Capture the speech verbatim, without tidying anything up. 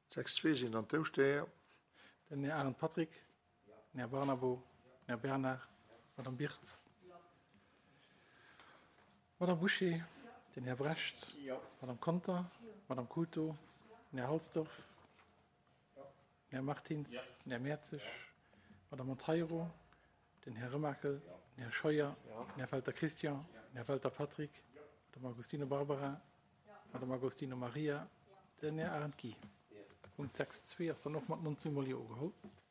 sechs zwei sind an Toaster. Den Herr Arndt Patrick, Herr Barnabo, Herr Bernard, Madame Birz, Madame Boucher, den Herr Brecht, Madame Konter, Madame Kulto, Herr Halsdorf, Herr Martins, Herr Merzig, Madame Monteiro, den Herr Römerkel, Herr Scheuer, Herr Walter Christian, Herr Walter Patrick, Madame Agostino Barbara, Madame Agostino Maria, den Herr Arndt Guy. Und sechs zwei ist dann noch mal neunzehn Mal geholt.